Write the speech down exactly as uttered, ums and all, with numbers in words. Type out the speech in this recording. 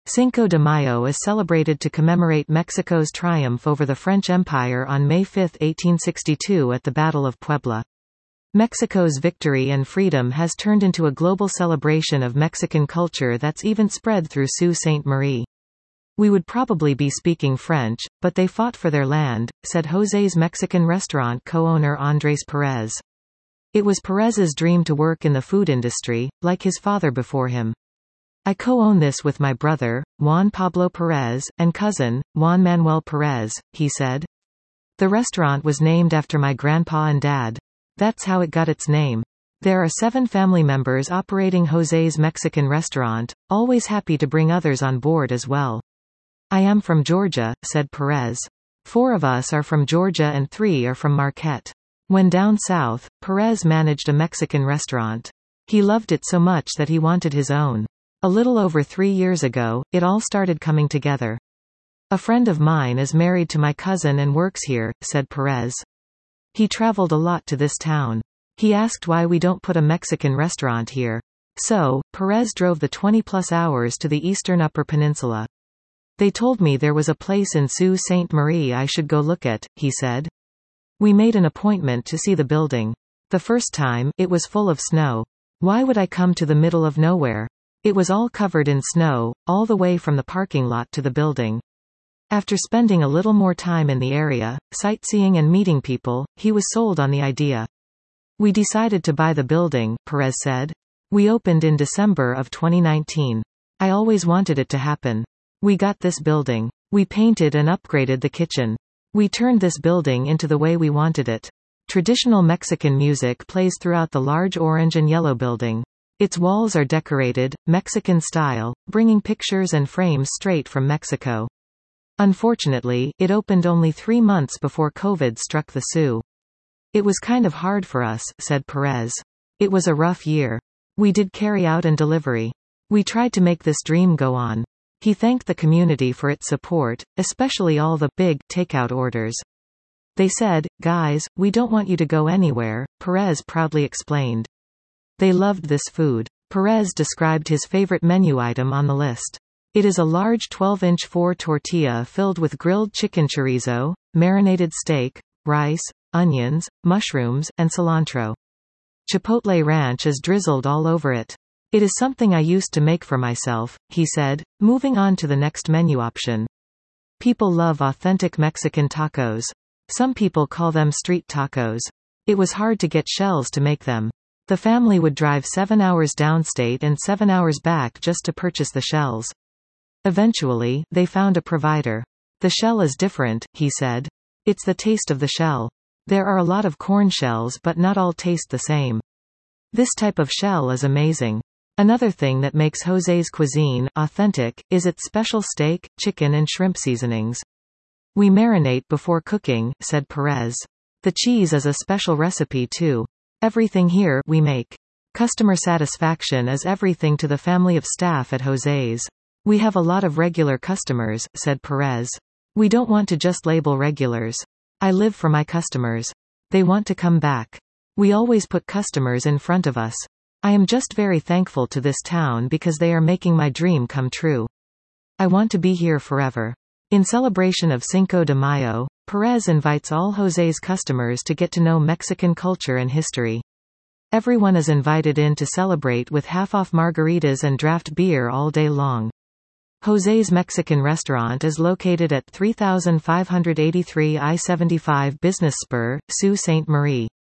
Cinco de Mayo is celebrated to commemorate Mexico's triumph over the French Empire on May fifth, eighteen sixty-two at the Battle of Puebla. Mexico's victory and freedom has turned into a global celebration of Mexican culture that's even spread through Sault Ste. Marie. We would probably be speaking French, but they fought for their land, said José's Mexican restaurant co-owner Andrés Perez. It was Perez's dream to work in the food industry, like his father before him. I co-own this with my brother, Juan Pablo Perez, and cousin, Juan Manuel Perez, he said. The restaurant was named after my grandpa and dad. That's how it got its name. There are seven family members operating José's Mexican restaurant, always happy to bring others on board as well. I am from Georgia, said Perez. Four of us are from Georgia and three are from Marquette. When down south, Perez managed a Mexican restaurant. He loved it so much that he wanted his own. A little over three years ago, it all started coming together. A friend of mine is married to my cousin and works here, said Perez. He traveled a lot to this town. He asked why we don't put a Mexican restaurant here. So, Perez drove the twenty-plus hours to the eastern Upper Peninsula. They told me there was a place in Sault Ste. Marie I should go look at, he said. We made an appointment to see the building. The first time, it was full of snow. Why would I come to the middle of nowhere? It was all covered in snow, all the way from the parking lot to the building. After spending a little more time in the area, sightseeing and meeting people, he was sold on the idea. We decided to buy the building, Perez said. We opened in December of twenty nineteen. I always wanted it to happen. We got this building. We painted and upgraded the kitchen. We turned this building into the way we wanted it. Traditional Mexican music plays throughout the large orange and yellow building. Its walls are decorated, Mexican style, bringing pictures and frames straight from Mexico. Unfortunately, it opened only three months before COVID struck the Sioux. It was kind of hard for us, said Perez. It was a rough year. We did carry out and delivery. We tried to make this dream go on. He thanked the community for its support, especially all the big takeout orders. They said, guys, we don't want you to go anywhere, Perez proudly explained. They loved this food. Perez described his favorite menu item on the list. It is a large twelve-inch four tortilla filled with grilled chicken chorizo, marinated steak, rice, onions, mushrooms, and cilantro. Chipotle ranch is drizzled all over it. It is something I used to make for myself, he said, moving on to the next menu option. People love authentic Mexican tacos. Some people call them street tacos. It was hard to get shells to make them. The family would drive seven hours downstate and seven hours back just to purchase the shells. Eventually, they found a provider. The shell is different, he said. It's the taste of the shell. There are a lot of corn shells but not all taste the same. This type of shell is amazing. Another thing that makes José's cuisine authentic is its special steak, chicken and shrimp seasonings. We marinate before cooking, said Perez. The cheese is a special recipe too. Everything here we make. Customer satisfaction is everything to the family of staff at José's. We have a lot of regular customers, said Perez. We don't want to just label regulars. I live for my customers. They want to come back. We always put customers in front of us. I am just very thankful to this town because they are making my dream come true. I want to be here forever. In celebration of Cinco de Mayo, Perez invites all José's customers to get to know Mexican culture and history. Everyone is invited in to celebrate with half-off margaritas and draft beer all day long. José's Mexican restaurant is located at three thousand five hundred eighty-three I seventy-five Business Spur, Sault Ste. Marie.